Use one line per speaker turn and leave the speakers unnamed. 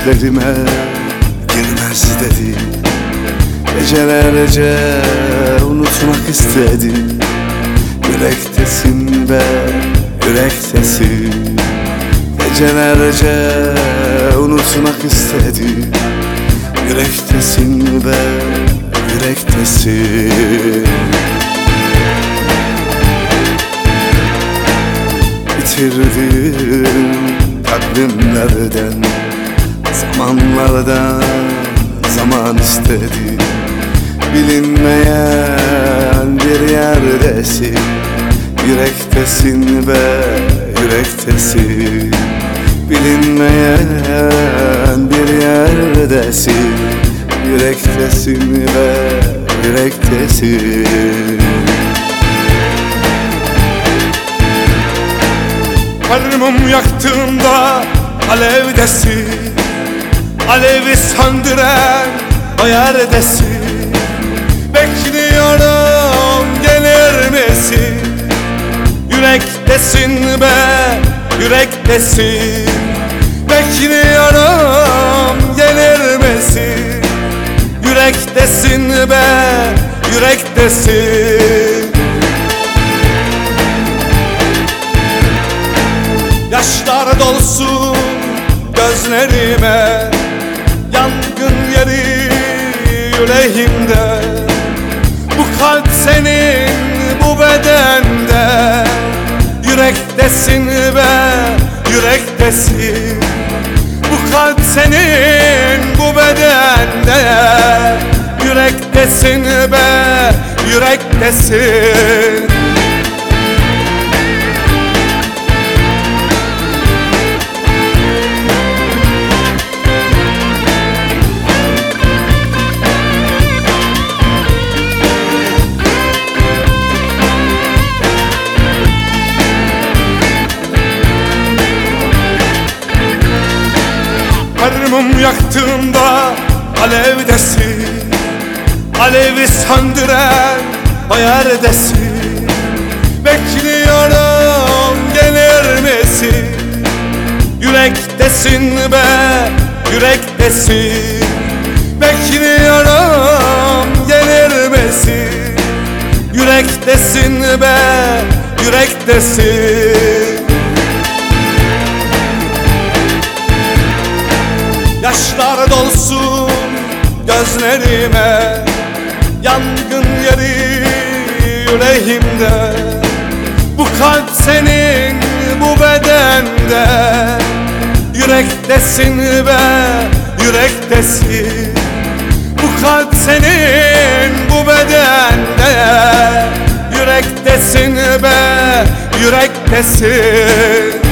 düşlerime girmez dedi. Gecelerce unutmak istedim. Yürektesin be, yürektesin. Gecelerce unutmak istedim. Yürektesin be, yürektesin. Bitirdim takvimlerden, zamanlardan zaman istedi. Bilinmeyen bir yerdesin. Yürektesin be, yürektesin. Bilinmeyen bir yerdesin. Yürektesin be, yürektesin. Her mum yaktığımda alevdesin. Alevi söndüren o yerdesin. Bekliyorum, gelir misin? Yürektesin be, yürektesin. Bekliyorum, gelir misin? Yürektesin be, yürektesin. Yaşlar dolsun gözlerime, yangın yeri yüreğimde. Bu kalp senin, bu bedende. Yürektesin be, yürektesin. Bu kalp senin, bu bedende. Yürektesin be, yürektesin. Her mum yaktığımda alevdesin. Alevi söndüren o yerdesin. Bekliyorum, gelir misin? Yürektesin be, yürektesin. Bekliyorum, gelir misin? Yürektesin be, yürektesin. Yaşlar dolsun gözlerime, yangın yeri yüreğimde. Bu kalp senin, bu bedende. Yürektesin be, yürektesin. Bu kalp senin, bu bedende. Yürektesin be, yürektesin.